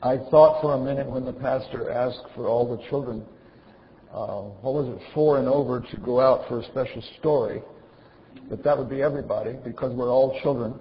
I thought for a minute when the pastor asked for all the children, 4 and over, to go out for a special story, that would be everybody because we're all children.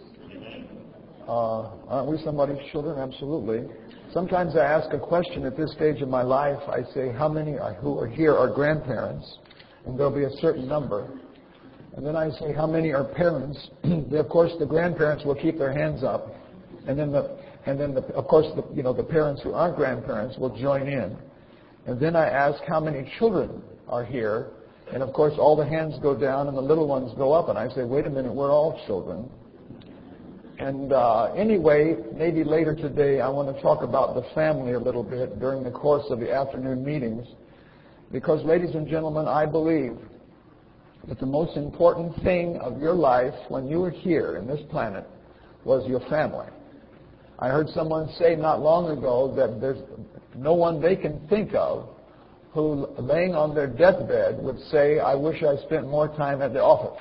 Aren't we somebody's children? Absolutely. Sometimes I ask a question at this stage of my life. I say, how many who are here are grandparents? And there'll be a certain number. And then I say, how many are parents? Of course, the grandparents will keep their hands up. And then the parents who aren't grandparents will join in. And then I ask how many children are here. And of course, all the hands go down and the little ones go up. And I say, wait a minute, we're all children. And anyway, maybe later today I want to talk about the family a little bit during the course of the afternoon meetings. Because, ladies and gentlemen, I believe that the most important thing of your life when you were here in this planet was your family. I heard someone say not long ago that there's no one they can think of who, laying on their deathbed, would say, I wish I spent more time at the office.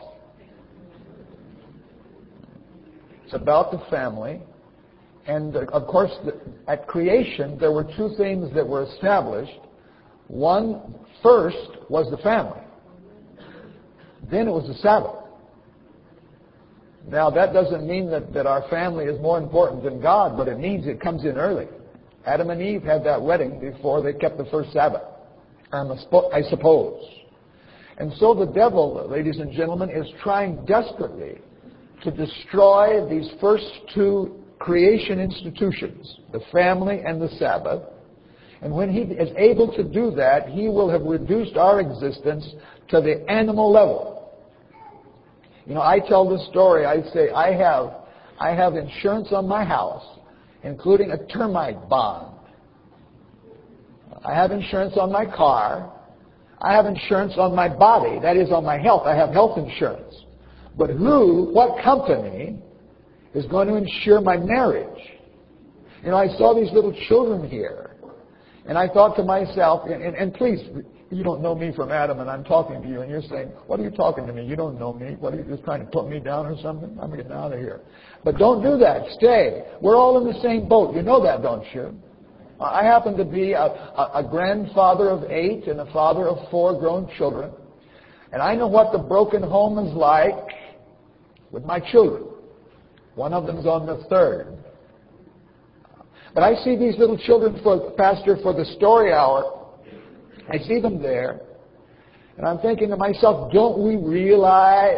It's about the family. And, of course, at creation, there were two things that were established. One, first, was the family. Then it was the Sabbath. Now, that doesn't mean that our family is more important than God, but it means it comes in early. Adam and Eve had that wedding before they kept the first Sabbath, I suppose. And so the devil, ladies and gentlemen, is trying desperately to destroy these first two creation institutions, the family and the Sabbath. And when he is able to do that, he will have reduced our existence to the animal level. You know, I tell this story. I say, I have insurance on my house, including a termite bond. I have insurance on my car. I have insurance on my body. That is, on my health. I have health insurance. But what company is going to insure my marriage? You know, I saw these little children here, and I thought to myself, and please, you don't know me from Adam, and I'm talking to you, and you're saying, what are you talking to me? You don't know me. What, are you just trying to put me down or something? I'm getting out of here. But don't do that. Stay. We're all in the same boat. You know that, don't you? I happen to be a grandfather of 8 and a father of 4 grown children, and I know what the broken home is like with my children. One of them's on the 3rd. But I see these little children, Pastor, for the story hour. I see them there, and I'm thinking to myself, don't we realize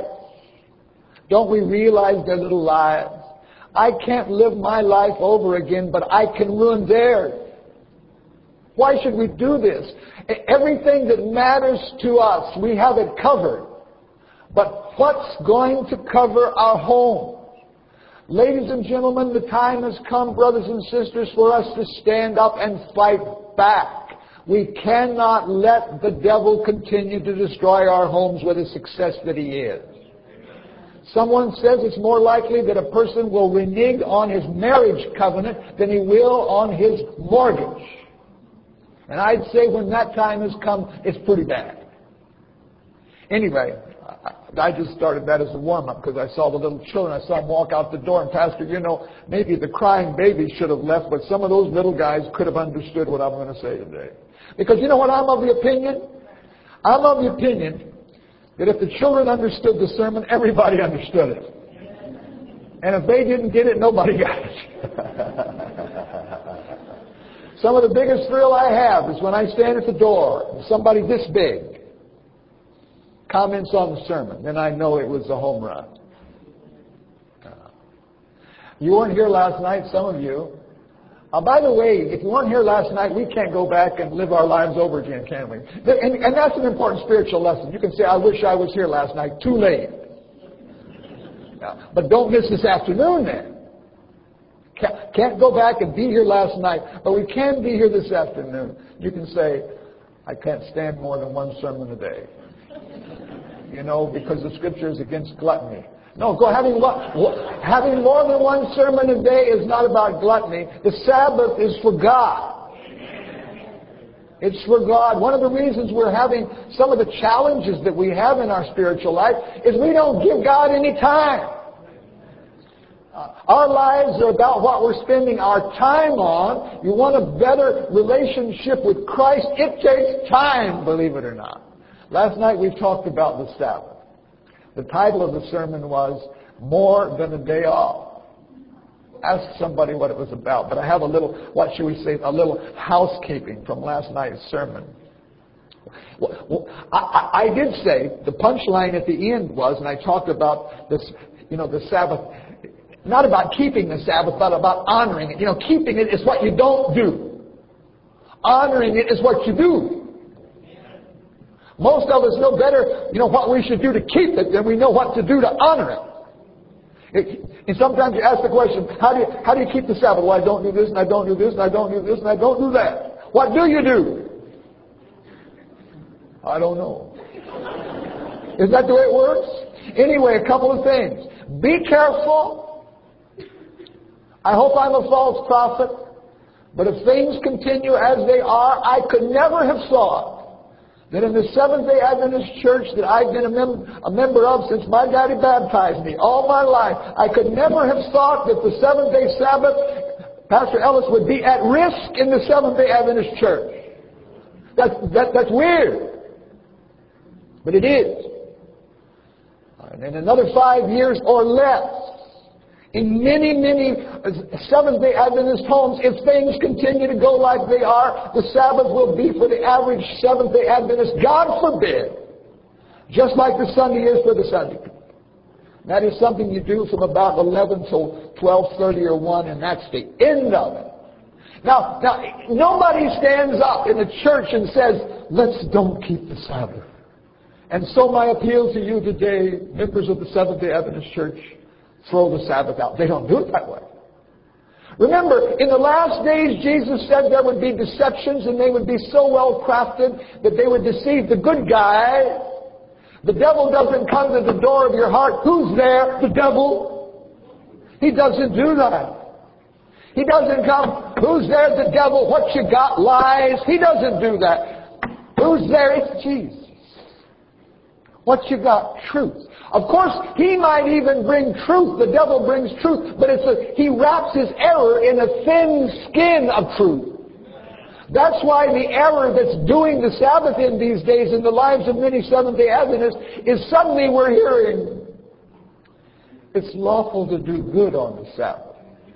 their little lives? I can't live my life over again, but I can ruin theirs. Why should we do this? Everything that matters to us, we have it covered. But what's going to cover our home? Ladies and gentlemen, the time has come, brothers and sisters, for us to stand up and fight back. We cannot let the devil continue to destroy our homes with the success that he is. Someone says it's more likely that a person will renege on his marriage covenant than he will on his mortgage. And I'd say when that time has come, it's pretty bad. Anyway, I just started that as a warm-up because I saw the little children. I saw them walk out the door. And Pastor, you know, maybe the crying baby should have left, but some of those little guys could have understood what I'm going to say today. Because you know what I'm of the opinion? I'm of the opinion that if the children understood the sermon, everybody understood it. And if they didn't get it, nobody got it. Some of the biggest thrill I have is when I stand at the door and somebody this big comments on the sermon. Then I know it was a home run. You weren't here last night, some of you. By the way, if you weren't here last night, we can't go back and live our lives over again, can we? And that's an important spiritual lesson. You can say, I wish I was here last night. Too late. But don't miss this afternoon then. Can't go back and be here last night, but we can be here this afternoon. You can say, I can't stand more than one sermon a day. You know, because the Scripture is against gluttony. No, having more than one sermon a day is not about gluttony. The Sabbath is for God. It's for God. One of the reasons we're having some of the challenges that we have in our spiritual life is we don't give God any time. Our lives are about what we're spending our time on. You want a better relationship with Christ? It takes time, believe it or not. Last night we talked about the Sabbath. The title of the sermon was More Than a Day Off. Ask somebody what it was about. But I have a little, what should we say, a little housekeeping from last night's sermon. Well, I did say, the punchline at the end was, and I talked about this, the Sabbath, not about keeping the Sabbath, but about honoring it. Keeping it is what you don't do. Honoring it is what you do. Most of us know better, what we should do to keep it than we know what to do to honor it. And sometimes you ask the question, how do you keep the Sabbath? Well, I don't do this, and I don't do this, and I don't do this, and I don't do that. What do you do? I don't know. Is that the way it works? Anyway, a couple of things. Be careful. I hope I'm a false prophet, but if things continue as they are, I could never have thought that in the Seventh-day Adventist Church that I've been a member of since my daddy baptized me all my life, I could never have thought that the Seventh-day Sabbath, Pastor Ellis, would be at risk in the Seventh-day Adventist Church. That's weird. But it is. And in another 5 years or less, in many, many Seventh-day Adventist homes, if things continue to go like they are, the Sabbath will be for the average Seventh-day Adventist, God forbid, just like the Sunday is for the Sunday. That is something you do from about 11 till 12:30 or 1, and that's the end of it. Now, nobody stands up in the church and says, let's don't keep the Sabbath. And so my appeal to you today, members of the Seventh-day Adventist Church, throw the Sabbath out. They don't do it that way. Remember, in the last days, Jesus said there would be deceptions, and they would be so well crafted that they would deceive the good guy. The devil doesn't come to the door of your heart. Who's there? The devil. He doesn't do that. He doesn't come, who's there? The devil. What you got? Lies. He doesn't do that. Who's there? It's Jesus. What you got? Truth. Of course, he might even bring truth. The devil brings truth. But he wraps his error in a thin skin of truth. That's why the error that's doing the Sabbath in these days in the lives of many Seventh-day Adventists is suddenly we're hearing it's lawful to do good on the Sabbath.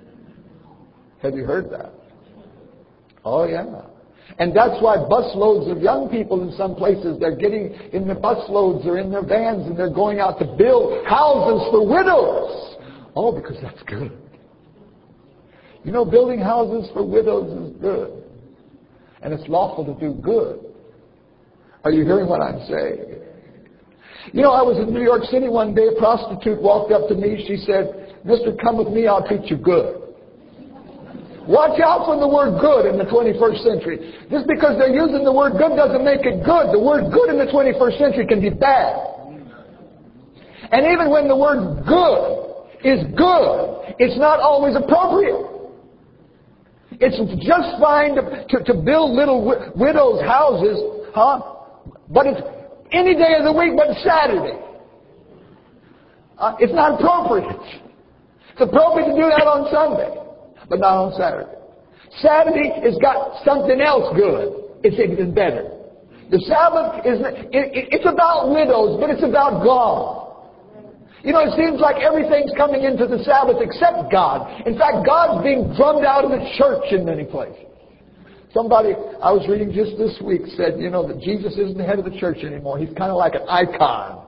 Have you heard that? Oh, yeah. And that's why busloads of young people in some places, they're getting in the busloads or in their vans and they're going out to build houses for widows. Oh, because that's good. Building houses for widows is good. And it's lawful to do good. Are you hearing what I'm saying? I was in New York City one day. A prostitute walked up to me. She said, "Mister, come with me. I'll teach you good." Watch out for the word good in the 21st century. Just because they're using the word good doesn't make it good. The word good in the 21st century can be bad. And even when the word good is good, it's not always appropriate. It's just fine to build little widows' houses, but it's any day of the week but Saturday. It's not appropriate. It's appropriate to do that on Sunday, but not on Saturday. Saturday has got something else good. It's even better. The Sabbath it's about widows, but it's about God. It seems like everything's coming into the Sabbath except God. In fact, God's being drummed out of the church in many places. Somebody I was reading just this week said, that Jesus isn't the head of the church anymore. He's kind of like an icon.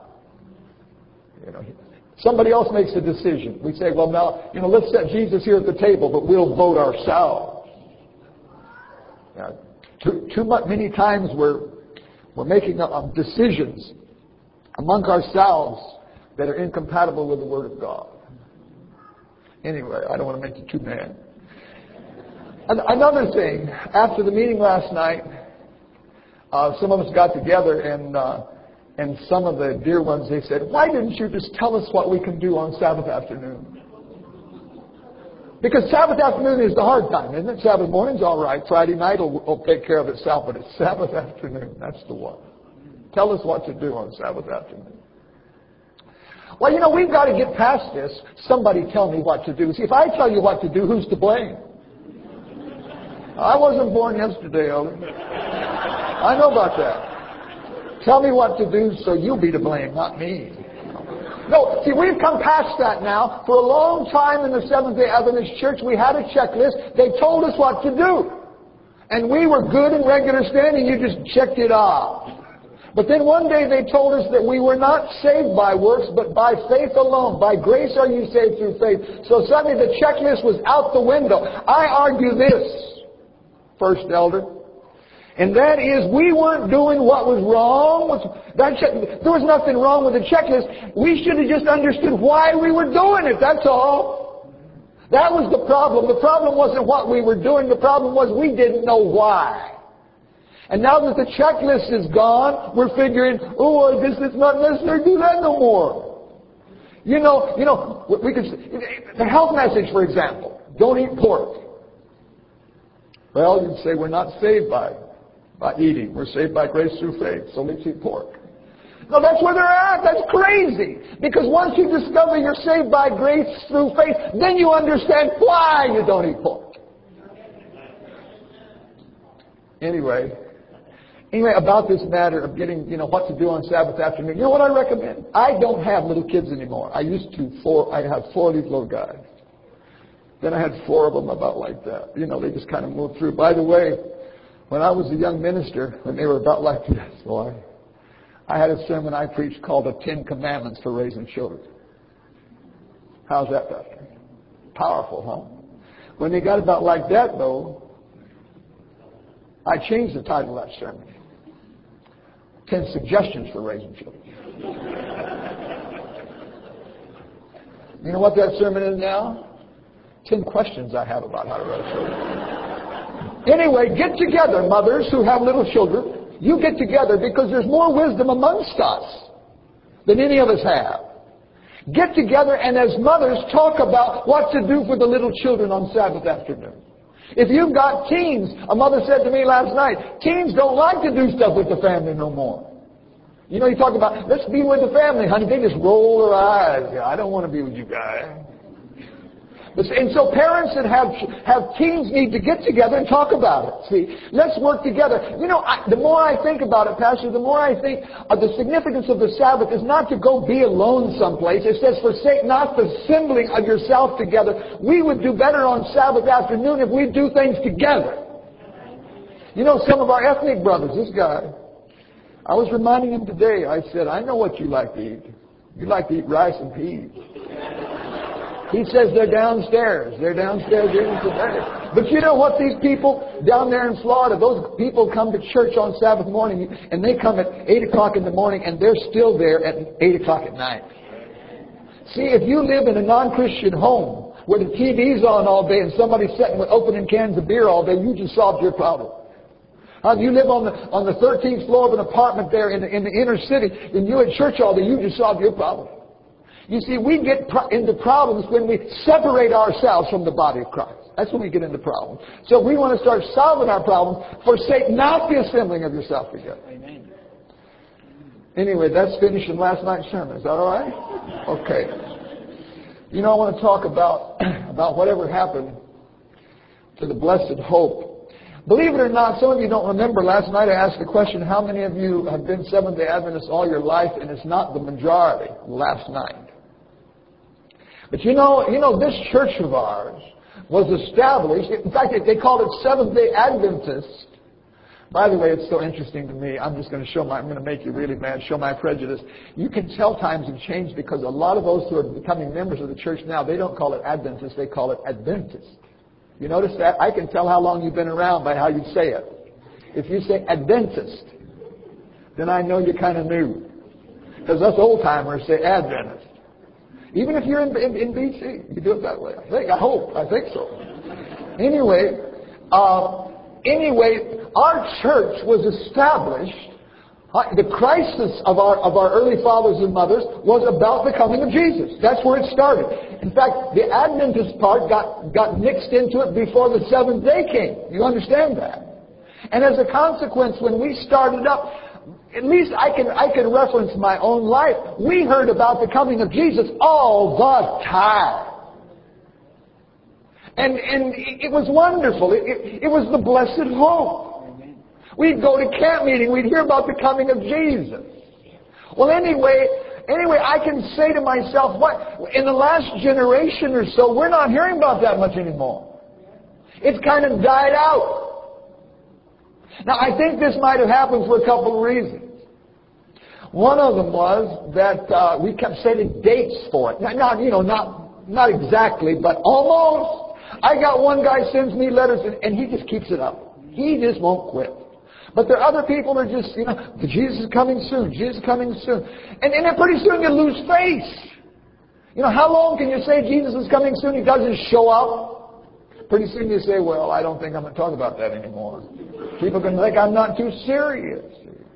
Somebody else makes a decision. We say, well, now, let's set Jesus here at the table, but we'll vote ourselves. Many times we're making decisions among ourselves that are incompatible with the Word of God. Anyway, I don't want to make you too mad. Another thing, after the meeting last night, some of us got together and some of the dear ones, they said, why didn't you just tell us what we can do on Sabbath afternoon? Because Sabbath afternoon is the hard time, isn't it? Sabbath morning's all right. Friday night will take care of itself, but it's Sabbath afternoon. That's the one. Tell us what to do on Sabbath afternoon. Well, you know, we've got to get past this. Somebody tell me what to do. See, if I tell you what to do, who's to blame? I wasn't born yesterday, Elder. I know about that. Tell me what to do so you'll be to blame, not me. No, see, we've come past that now. For a long time in the Seventh-day Adventist Church, we had a checklist. They told us what to do. And we were good in regular standing. You just checked it off. But then one day they told us that we were not saved by works, but by faith alone. By grace are you saved through faith. So suddenly the checklist was out the window. I argue this, First Elder, and that is we weren't doing what was wrong. There was nothing wrong with the checklist. We should have just understood why we were doing it, that's all. That was the problem. The problem wasn't what we were doing. The problem was we didn't know why. And now that the checklist is gone, we're figuring, oh, I guess it's not necessary to do that no more. You know, we could, the health message, for example, don't eat pork. Well, you'd say we're not saved by eating. We're saved by grace through faith, so let's eat pork. No, that's where they're at. That's crazy. Because once you discover you're saved by grace through faith, then you understand why you don't eat pork. Anyway, about this matter of getting, what to do on Sabbath afternoon. You know what I recommend? I don't have little kids anymore. I used to. I have 4 of these little guys. Then I had 4 of them about like that. They just kind of moved through. By the way, when I was a young minister, when they were about like this, boy, I had a sermon I preached called The 10 Commandments for Raising Children. How's that, Pastor? Powerful, huh? When they got about like that, though, I changed the title of that sermon. 10 Suggestions for Raising Children. You know what that sermon is now? 10 questions I have about how to raise children. Anyway, get together, mothers who have little children. You get together because there's more wisdom amongst us than any of us have. Get together and as mothers talk about what to do for the little children on Sabbath afternoon. If you've got teens, a mother said to me last night, teens don't like to do stuff with the family no more. You talk about, let's be with the family, honey. They just roll their eyes. Yeah, I don't want to be with you guys. And so parents that have teens need to get together and talk about it. See, let's work together. The more I think about it, Pastor, the more I think of the significance of the Sabbath is not to go be alone someplace. It says, forsake not the assembling of yourself together. We would do better on Sabbath afternoon if we do things together. Some of our ethnic brothers, this guy, I was reminding him today, I said, I know what you like to eat. You like to eat rice and peas. He says they're downstairs. They're downstairs eating today. But you know what? These people down there in Florida, those people come to church on Sabbath morning, and they come at 8 o'clock in the morning, and they're still there at 8 o'clock at night. See, if you live in a non-Christian home where the TV's on all day and somebody's sitting with opening cans of beer all day, you just solved your problem. You live on the 13th floor of an apartment there in the inner city, and you're at church all day, you just solved your problem. You see, we get into problems when we separate ourselves from the body of Christ. That's when we get into problems. So we want to start solving our problems. Forsake not the assembling of yourself together. Amen. Anyway, that's finishing last night's sermon. Is that all right? Okay. I want to talk about whatever happened to the blessed hope. Believe it or not, some of you don't remember, last night I asked the question, how many of you have been Seventh-day Adventists all your life? And it's not the majority last night. But this church of ours was established. In fact, they called it Seventh-day Adventist. By the way, it's so interesting to me. I'm going to make you really mad, show my prejudice. You can tell times have changed because a lot of those who are becoming members of the church now, they don't call it Adventist, they call it Adventist. You notice that? I can tell how long you've been around by how you say it. If you say Adventist, then I know you're kind of new. Because us old-timers say Adventist. Even if you're in BC, you do it that way. I think so. Anyway, our church was established. The crisis of our early fathers and mothers was about the coming of Jesus. That's where it started. In fact, the Adventist part got mixed into it before the seventh day came. You understand that? And as a consequence, when we started up, at least I can reference my own life. We heard about the coming of Jesus all the time. And it was wonderful. It was the blessed hope. We'd go to camp meeting. We'd hear about the coming of Jesus. Well, anyway, I can say to myself, what in the last generation or so, we're not hearing about that much anymore. It's kind of died out. Now, I think this might have happened for a couple of reasons. One of them was that we kept setting dates for it. Not exactly, but almost. I got one guy sends me letters and he just keeps it up. He just won't quit. But there are other people who are just, Jesus is coming soon. Jesus is coming soon. And then pretty soon you lose face. How long can you say Jesus is coming soon? He doesn't show up. Pretty soon you say, well, I don't think I'm going to talk about that anymore. People are going to think I'm not too serious.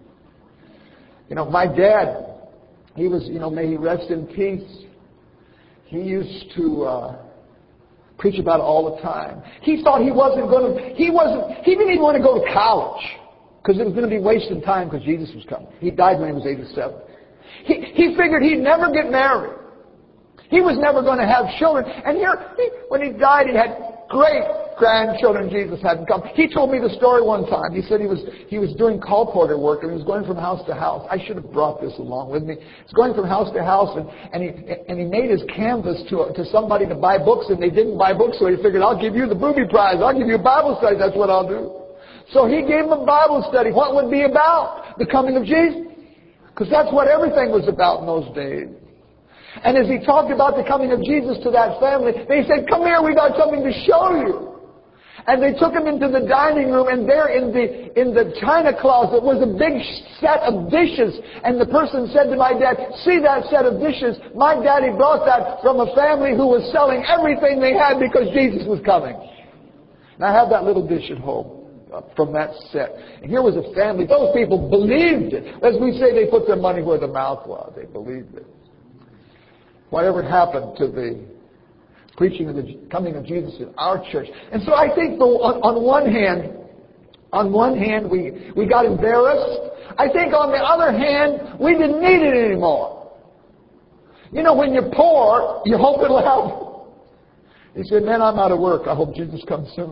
My dad, he was, may he rest in peace. He used to preach about it all the time. He thought he didn't even want to go to college. Because it was going to be wasting time because Jesus was coming. He died when he was 87. He figured he'd never get married. He was never going to have children. And when he died, he had great grandchildren. Jesus hadn't come. He told me the story one time. He said he was doing call porter work and he was going from house to house. I should have brought this along with me. He's going from house to house and he made his canvas to somebody to buy books and they didn't buy books, so he figured, I'll give you the booby prize. I'll give you a Bible study. That's what I'll do. So he gave them a Bible study. What would be about? The coming of Jesus. Because that's what everything was about in those days. And as he talked about the coming of Jesus to that family, they said, come here, we got something to show you. And they took him into the dining room, and there in the china closet was a big set of dishes. And the person said to my dad, see that set of dishes? My daddy brought that from a family who was selling everything they had because Jesus was coming. And I have that little dish at home from that set. And here was a family. Those people believed it. As we say, they put their money where their mouth was. They believed it. Whatever happened to the preaching of the coming of Jesus in our church? And so I think on one hand we got embarrassed. I think on the other hand we didn't need it anymore. When you're poor, you hope it'll help. He said, man, I'm out of work. I hope Jesus comes soon.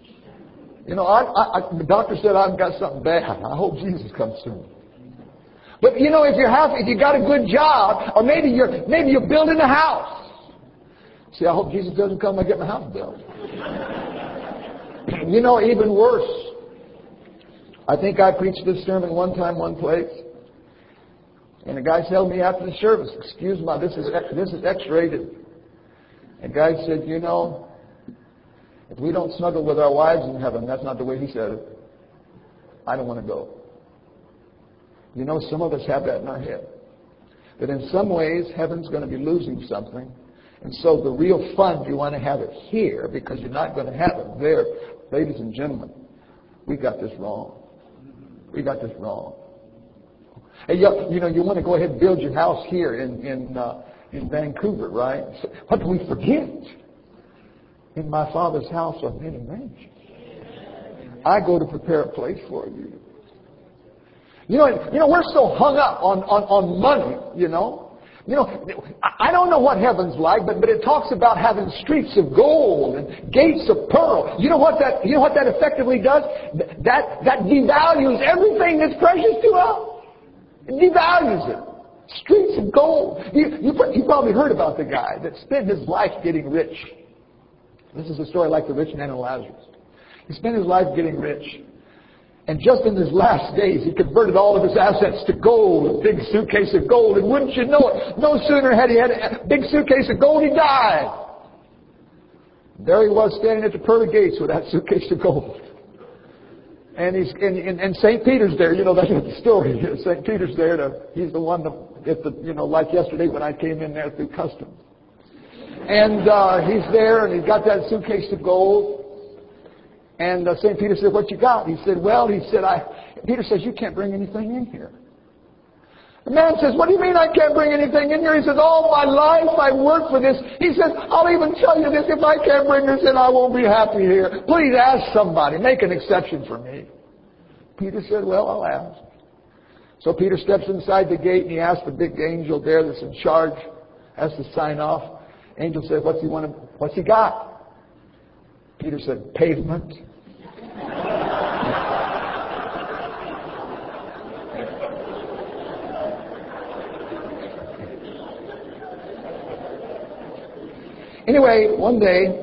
The doctor said I've got something bad. I hope Jesus comes soon. But if you got a good job, or maybe you're building a house. See, I hope Jesus doesn't come and get my house built. Even worse. I think I preached this sermon one time, one place, and the guy held me after the service. Excuse me, this is X-rated. And the guy said, if we don't snuggle with our wives in heaven, that's not the way he said it. I don't want to go. Some of us have that in our head. That in some ways, heaven's going to be losing something. And so the real fun, you want to have it here because you're not going to have it there. Ladies and gentlemen, we got this wrong. We got this wrong. Hey, you want to go ahead and build your house here in Vancouver, right? So what do we forget? In my Father's house are many mansions. I go to prepare a place for you. We're so hung up on money, I don't know what heaven's like, but it talks about having streets of gold and gates of pearl. You know what that effectively does? That devalues everything that's precious to us. It devalues it. Streets of gold. You probably heard about the guy that spent his life getting rich. This is a story like the rich man and Lazarus. He spent his life getting rich. And just in his last days, he converted all of his assets to gold, a big suitcase of gold. And wouldn't you know it, no sooner had he had a big suitcase of gold, he died. There he was standing at the pearly gates with that suitcase of gold. And St. Peter's there. That's what the story is. St. Peter's there. He's the one like yesterday when I came in there through customs. And he's there, and he's got that suitcase of gold. And St. Peter said, what you got? He said, Peter says, you can't bring anything in here. The man says, what do you mean I can't bring anything in here? He says, all my life I worked for this. He says, I'll even tell you this, if I can't bring this in, I won't be happy here. Please ask somebody. Make an exception for me. Peter said, well, I'll ask. So Peter steps inside the gate and he asks the big angel there that's in charge, has to sign off. Angel said, what's he got? Peter said, pavement. Anyway, one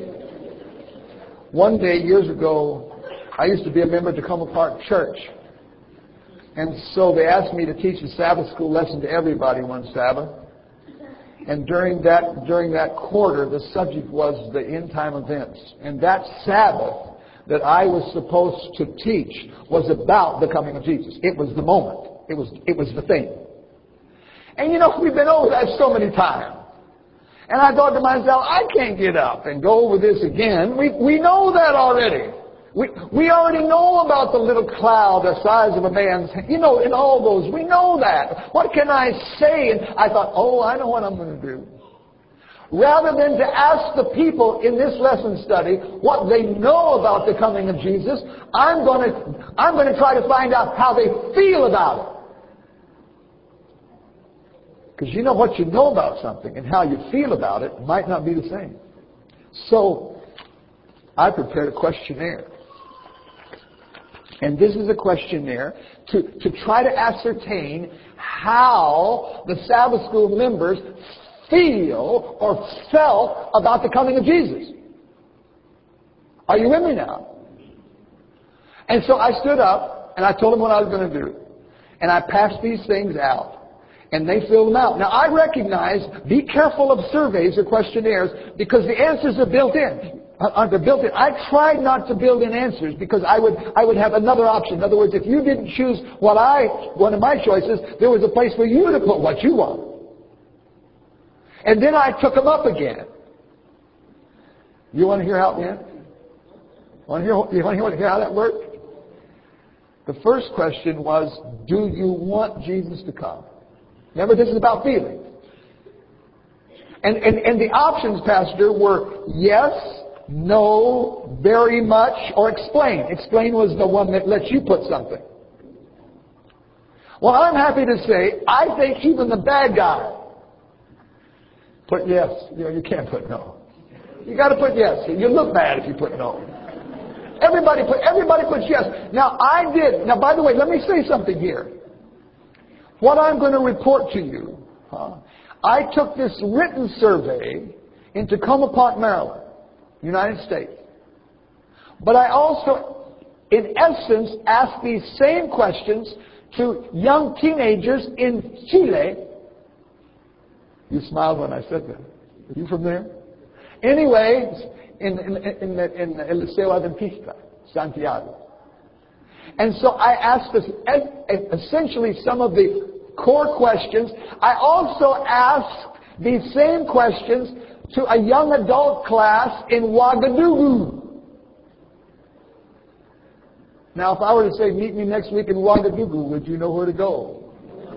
day years ago, I used to be a member of Tacoma Park Church. And so they asked me to teach a Sabbath school lesson to everybody one Sabbath. And during that quarter, the subject was the end time events. And that Sabbath that I was supposed to teach was about the coming of Jesus. It was the moment. It was the thing. And we've been over that so many times. And I thought to myself, I can't get up and go over this again. We know that already. We already know about the little cloud the size of a man's hand. In all those, we know that. What can I say? And I thought, I know what I'm going to do. Rather than to ask the people in this lesson study what they know about the coming of Jesus, I'm going to try to find out how they feel about it. Because what you know about something and how you feel about it might not be the same. So, I prepared a questionnaire. And this is a questionnaire to try to ascertain how the Sabbath school members feel or felt about the coming of Jesus. Are you with me now? And so I stood up and I told them what I was going to do. And I passed these things out. And they filled them out. Now I recognize, be careful of surveys or questionnaires because the answers are built in. They're built in. I tried not to build in answers because I would have another option. In other words, if you didn't choose one of my choices, there was a place for you to put what you want. And then I took them up again. You want to hear how it went? You want to hear how that worked? The first question was, do you want Jesus to come? Remember, this is about feelings. And the options, Pastor, were yes, no, very much, or explain. Explain was the one that lets you put something. Well, I'm happy to say, I think even the bad guy put yes. You can't put no. You got to put yes. You look bad if you put no. Everybody puts yes. Now, I did. Now, by the way, let me say something here. What I'm going to report to you, I took this written survey in Tacoma Park, Maryland, United States. But I also, in essence, asked these same questions to young teenagers in Chile. You smiled when I said that. Are you from there? Anyway, in El Liceo Adventista, Santiago. And so I asked essentially some of the core questions. I also asked these same questions to a young adult class in Ouagadougou. Now, if I were to say, meet me next week in Ouagadougou, would you know where to go?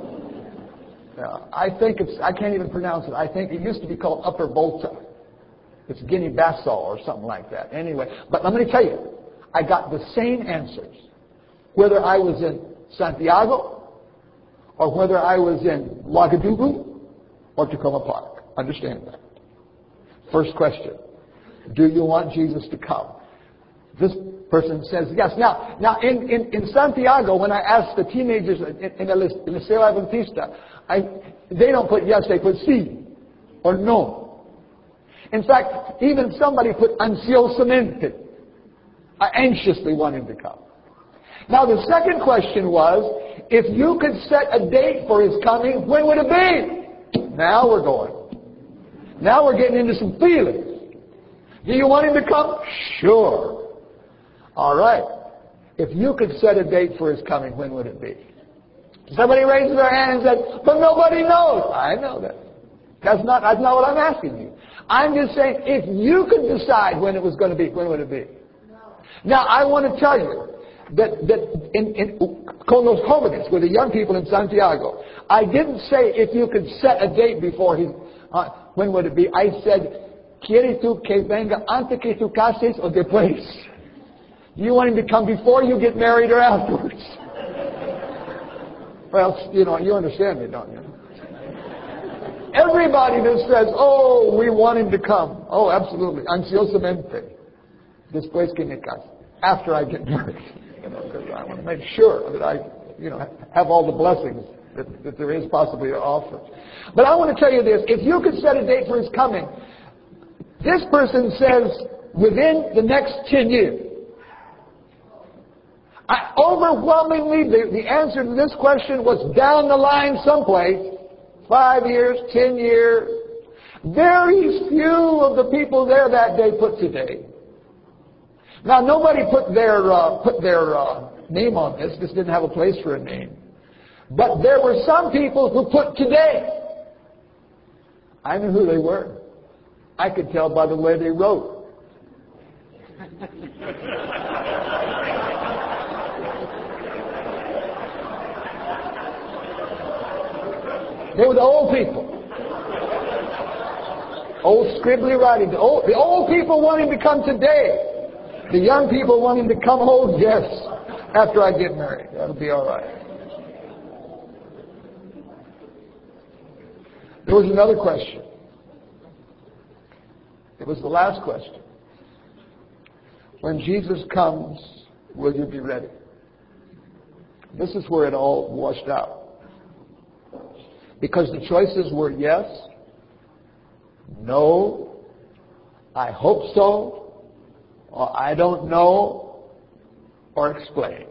I can't even pronounce it. I think it used to be called Upper Volta. It's Guinea-Bissau or something like that. Anyway, but let me tell you, I got the same answers. Whether I was in Santiago, or whether I was in Ouagadougou, or Tacoma Park. Understand that. First question. Do you want Jesus to come? This person says yes. Now in Santiago, when I asked the teenagers in the Liceo Adventista, they don't put yes, they put sí, or no. In fact, even somebody put ansiosamente. I anxiously want him to come. Now the second question was, if you could set a date for his coming, when would it be? Now we're going. Now we're getting into some feelings. Do you want him to come? Sure. All right. If you could set a date for his coming, when would it be? Somebody raises their hand and says, but nobody knows. I know that. That's not what I'm asking you. I'm just saying, if you could decide when it was going to be, when would it be? Now, I want to tell you that con los jóvenes, with the young people in Santiago, I didn't say if you could set a date before when would it be? I said, ¿quieres tú que venga antes que tú cases o después? Do you want him to come before you get married or afterwards? Well, you understand me, don't you? Everybody that says, oh, we want him to come. Oh, absolutely. Ansiosamente. Después que me case. After I get married. Because I want to make sure that I, have all the blessings that there is possibly to offer. But I want to tell you this. If you could set a date for his coming, this person says within the next 10 years. Overwhelmingly, the answer to this question was down the line someplace. 5 years, 10 years. Very few of the people there that day put today. Now, nobody put their name on this. This didn't have a place for a name. But there were some people who put today. I knew who they were. I could tell by the way they wrote. They were the old people. Old scribbly writing. The old people want him to come today. The young people want him to come, oh yes, after I get married. That'll be all right. There was another question. It was the last question. When Jesus comes, will you be ready? This is where it all washed out. Because the choices were yes, no, I hope so, or I don't know, or explain.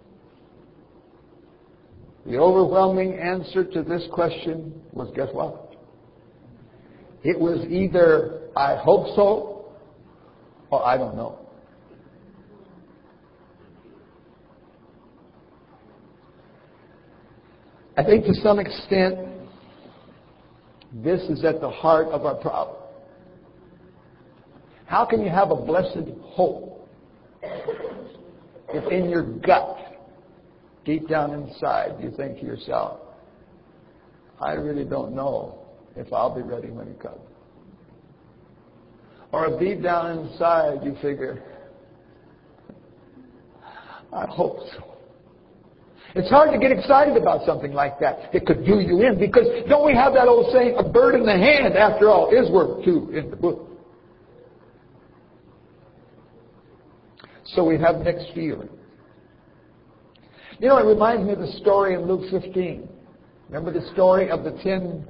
The overwhelming answer to this question was, guess what? It was either I hope so, or I don't know. I think to some extent, this is at the heart of our problem. How can you have a blessed hope if in your gut, deep down inside, you think to yourself, I really don't know if I'll be ready when it comes? Or if deep down inside you figure, I hope so. It's hard to get excited about something like that. It could do you in, because don't we have that old saying, a bird in the hand, after all, is worth two in the book. So we have mixed feelings. It reminds me of the story in Luke 15. Remember the story of the 10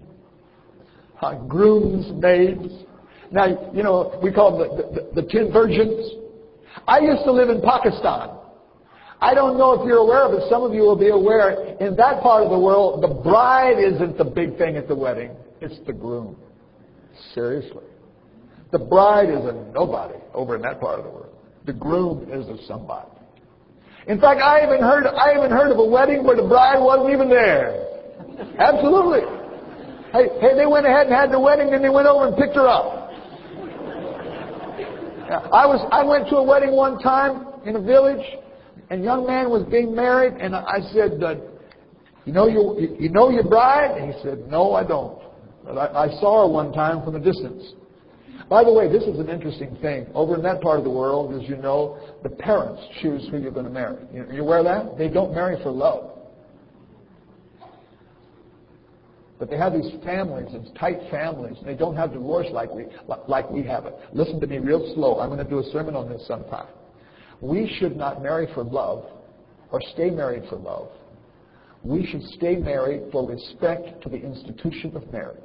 groomsmaids? Now, we call them the 10 virgins. I used to live in Pakistan. I don't know if you're aware of it. Some of you will be aware. In that part of the world, the bride isn't the big thing at the wedding. It's the groom. Seriously. The bride is a nobody over in that part of the world. The groom is a somebody. In fact, I even heard of a wedding where the bride wasn't even there. Absolutely. Hey, they went ahead and had the wedding, and they went over and picked her up. I went to a wedding one time in a village, and a young man was being married, and I said, you know your bride? And he said, no, I don't. But I saw her one time from a distance. By the way, this is an interesting thing. Over in that part of the world, as you know, the parents choose who you're going to marry. You aware of that? They don't marry for love. But they have these families, these tight families, and they don't have divorce like we have it. Listen to me real slow. I'm going to do a sermon on this sometime. We should not marry for love or stay married for love. We should stay married for respect to the institution of marriage.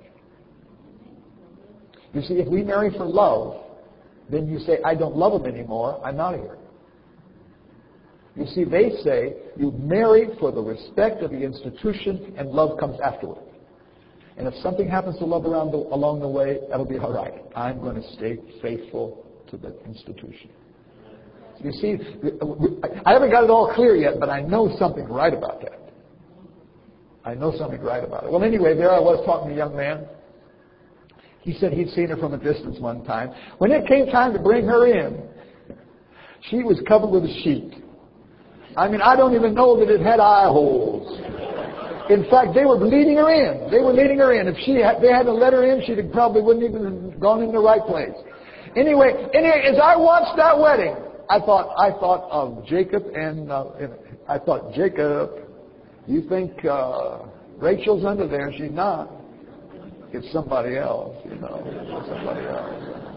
You see, if we marry for love, then you say, I don't love him anymore, I'm out of here. You see, they say you marry for the respect of the institution and love comes afterward. And if something happens to love along the way, that'll be all right. I'm going to stay faithful to the institution. You see, I haven't got it all clear yet, but I know something right about that. I know something right about it. Well, anyway, there I was talking to a young man. He said he'd seen her from a distance one time. When it came time to bring her in, she was covered with a sheet. I mean, I don't even know that it had eye holes. In fact, they were leading her in. They were leading her in. If they hadn't let her in, she probably wouldn't even have gone in the right place. Anyway, as I watched that wedding, I thought of Jacob, and I thought, Jacob, You think Rachel's under there? She's not. It's somebody else, It's somebody else.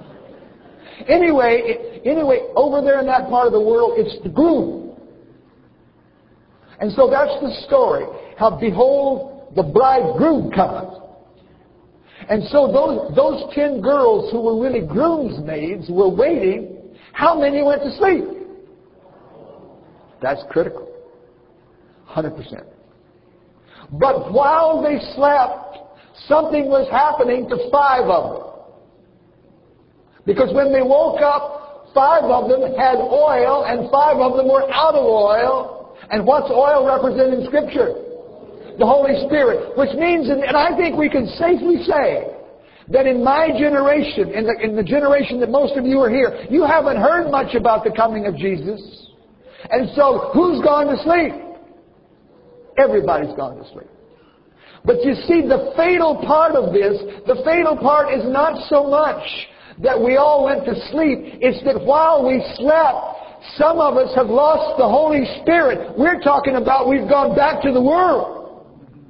Anyway, over there in that part of the world, it's the groom. And so that's the story. How, behold, the bridegroom cometh. And so those 10 girls who were really groomsmaids were waiting. How many went to sleep? That's critical. 100%. But while they slept, something was happening to 5 of them. Because when they woke up, 5 of them had oil and 5 of them were out of oil. And what's oil represent in Scripture? The Holy Spirit. Which means, and I think we can safely say, that in my generation, in the generation that most of you are here, you haven't heard much about the coming of Jesus. And so, who's gone to sleep? Everybody's gone to sleep. But you see, the fatal part of this, the fatal part is not so much that we all went to sleep. It's that while we slept, some of us have lost the Holy Spirit. We're talking about we've gone back to the world.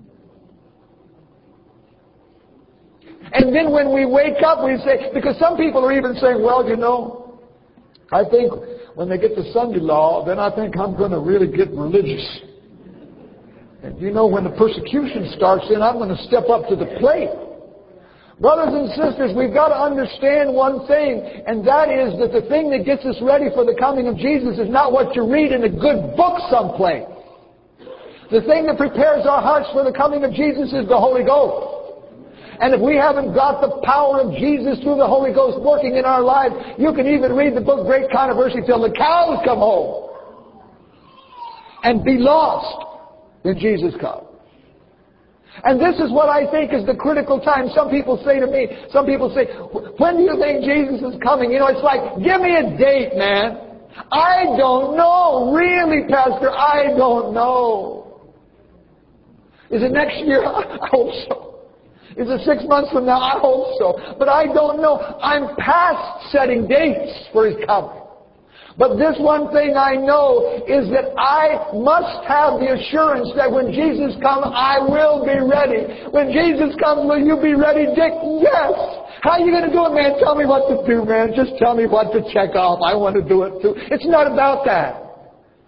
And then when we wake up, we say, because some people are even saying, well, I think when they get to Sunday law, then I think I'm going to really get religious. And when the persecution starts, then I'm going to step up to the plate. Brothers and sisters, we've got to understand one thing, and that is that the thing that gets us ready for the coming of Jesus is not what you read in a good book someplace. The thing that prepares our hearts for the coming of Jesus is the Holy Ghost. And if we haven't got the power of Jesus through the Holy Ghost working in our lives, you can even read the book Great Controversy till the cows come home and be lost when Jesus comes. And this is what I think is the critical time. Some people say to me, when do you think Jesus is coming? It's like, give me a date, man. I don't know. Really, Pastor, I don't know. Is it next year? I hope so. Is it 6 months from now? I hope so. But I don't know. I'm past setting dates for His coming. But this one thing I know is that I must have the assurance that when Jesus comes, I will be ready. When Jesus comes, will you be ready, Dick? Yes. How are you going to do it, man? Tell me what to do, man. Just tell me what to check off. I want to do it too. It's not about that.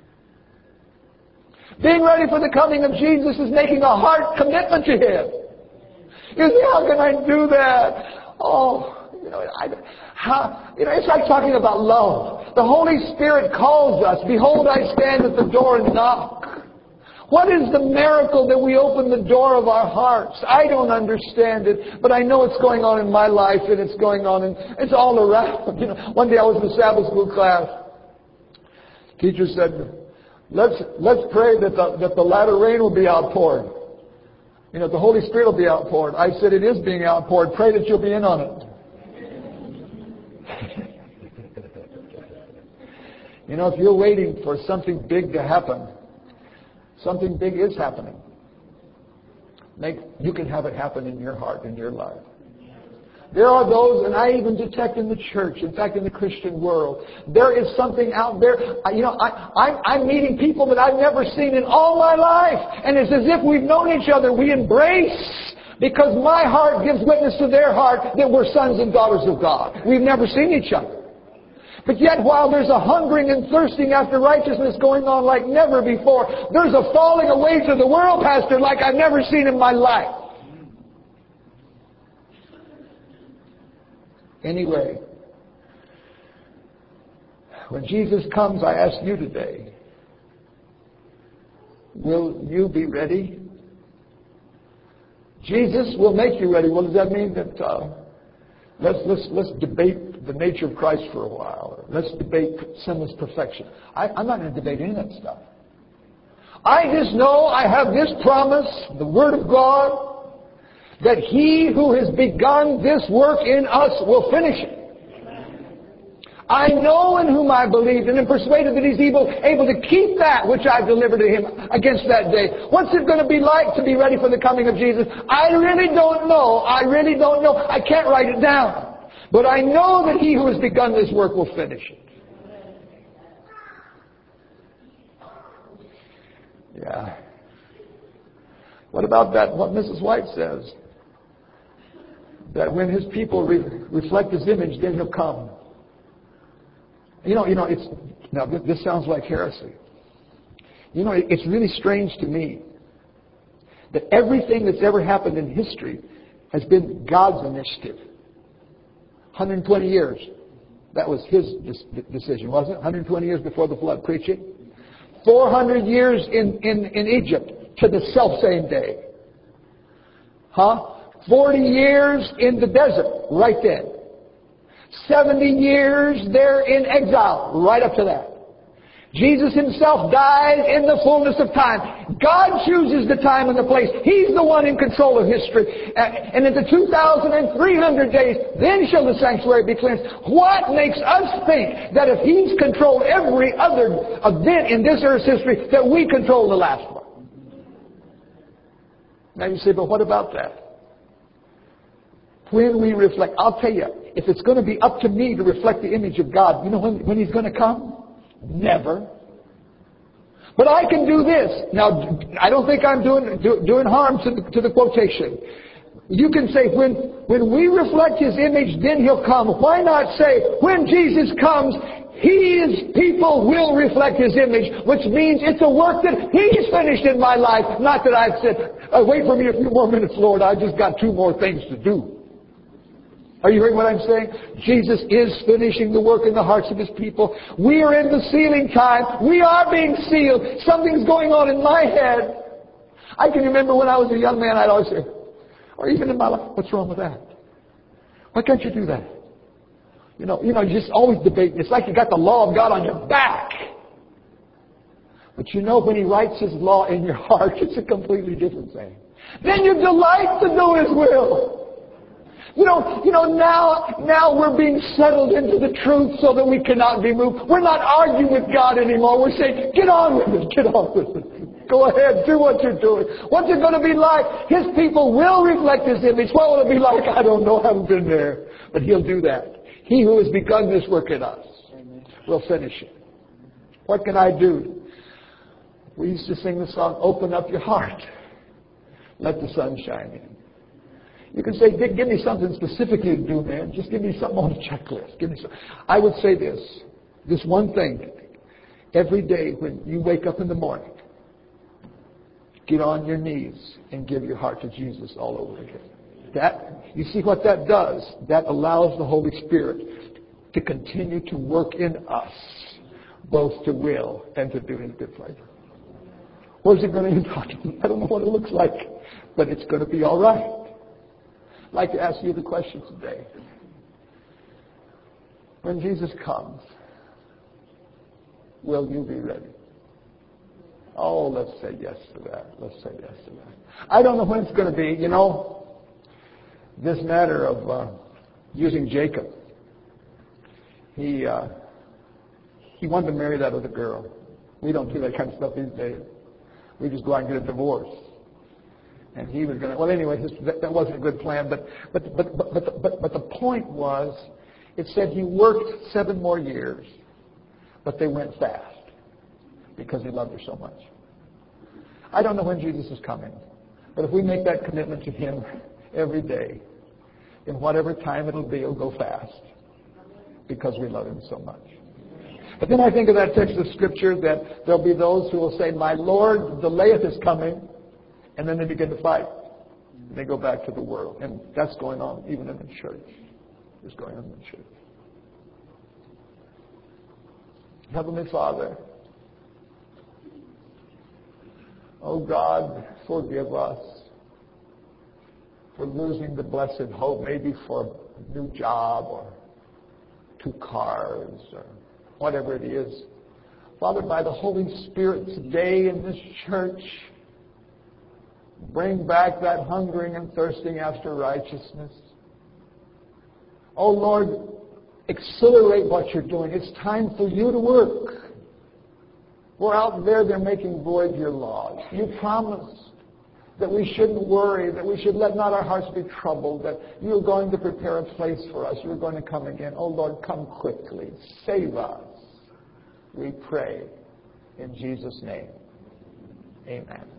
Being ready for the coming of Jesus is making a heart commitment to Him. You say, how can I do that? It's like talking about love. The Holy Spirit calls us. Behold, I stand at the door and knock. What is the miracle that we open the door of our hearts? I don't understand it, but I know it's going on in my life, and it's going on, and it's all around. One day I was in a Sabbath school class. Teacher said, let's pray that the latter rain will be outpoured. The Holy Spirit will be outpoured. I said, it is being outpoured. Pray that you'll be in on it. If you're waiting for something big to happen, something big is happening. You can have it happen in your heart, in your life. There are those, and I even detect in the church, in fact in the Christian world, there is something out there. I'm meeting people that I've never seen in all my life. And it's as if we've known each other. We embrace, because my heart gives witness to their heart that we're sons and daughters of God. We've never seen each other. But yet, while there's a hungering and thirsting after righteousness going on like never before, there's a falling away to the world, Pastor, like I've never seen in my life. Anyway, when Jesus comes, I ask you today, will you be ready? Jesus will make you ready. Well, does that mean that let's debate the nature of Christ for a while? Let's debate sinless perfection. I'm not going to debate any of that stuff. I just know I have this promise, the Word of God, that He who has begun this work in us will finish it. I know in whom I believed and am persuaded that He's able to keep that which I've delivered to Him against that day. What's it going to be like to be ready for the coming of Jesus? I really don't know. I really don't know. I can't write it down. But I know that He who has begun this work will finish it. Yeah. What about that, what Mrs. White says? That when His people reflect His image, then He'll come. Now this sounds like heresy. It's really strange to me that everything that's ever happened in history has been God's initiative. 120 years. That was His decision, wasn't it? 120 years before the flood, preaching. 400 years in Egypt to the self-same day. 40 years in the desert, right then. 70 years there in exile, right up to that. Jesus Himself died in the fullness of time. God chooses the time and the place. He's the one in control of history. And in the 2,300 days, then shall the sanctuary be cleansed. What makes us think that if He's controlled every other event in this earth's history, that we control the last one? Now you say, but what about that? When we reflect, I'll tell you, if it's going to be up to me to reflect the image of God, you know when He's going to come? Never. But I can do this. Now, I don't think I'm doing harm to the quotation. You can say, when we reflect His image, then He'll come. Why not say, when Jesus comes, His people will reflect His image, which means it's a work that He's finished in my life, not that I've said, wait for me a few more minutes, Lord, I've just got 2 more things to do. Are you hearing what I'm saying? Jesus is finishing the work in the hearts of His people. We are in the sealing time. We are being sealed. Something's going on in my head. I can remember when I was a young man, I'd always say, or even in my life, what's wrong with that? Why can't you do that? You just always debate. It's like you got the law of God on your back. But when He writes His law in your heart, it's a completely different thing. Then you delight to do His will. Now we're being settled into the truth so that we cannot be moved. We're not arguing with God anymore. We're saying, get on with it, get on with it. Go ahead, do what you're doing. What's it going to be like? His people will reflect His image. What will it be like? I don't know. I haven't been there. But He'll do that. He who has begun this work in us will finish it. What can I do? We used to sing the song, Open Up Your Heart. Let the sun shine in. You can say, Dick, give me something specifically to do, man. Just give me something on the checklist. Give me some. I would say this one thing. Every day when you wake up in the morning, get on your knees and give your heart to Jesus all over again. You see what that does? That allows the Holy Spirit to continue to work in us, both to will and to do His good pleasure. Where's it going to end? I don't know what it looks like, but it's going to be all right. I'd like to ask you the question today. When Jesus comes, will you be ready? Oh, let's say yes to that. Let's say yes to that. I don't know when it's going to be. This matter of using Jacob. He wanted to marry that other girl. We don't do that kind of stuff these days. We just go out and get a divorce. And he was going to. Well, anyway, that wasn't a good plan. But the point was, it said he worked 7 more years, but they went fast because he loved her so much. I don't know when Jesus is coming, but if we make that commitment to Him every day, in whatever time it'll be, it'll go fast because we love Him so much. But then I think of that text of Scripture that there'll be those who will say, "My Lord delayeth His coming." And then they begin to fight. They go back to the world. And that's going on even in the church. It's going on in the church. Heavenly Father, oh God, forgive us for losing the blessed hope, maybe for a new job or 2 cars or whatever it is. Father, by the Holy Spirit today in this church, bring back that hungering and thirsting after righteousness. Oh Lord, accelerate what you're doing. It's time for you to work. We're out there, they're making void your laws. You promised that we shouldn't worry, that we should let not our hearts be troubled, that you're going to prepare a place for us. You're going to come again. Oh Lord, come quickly. Save us. We pray in Jesus' name. Amen.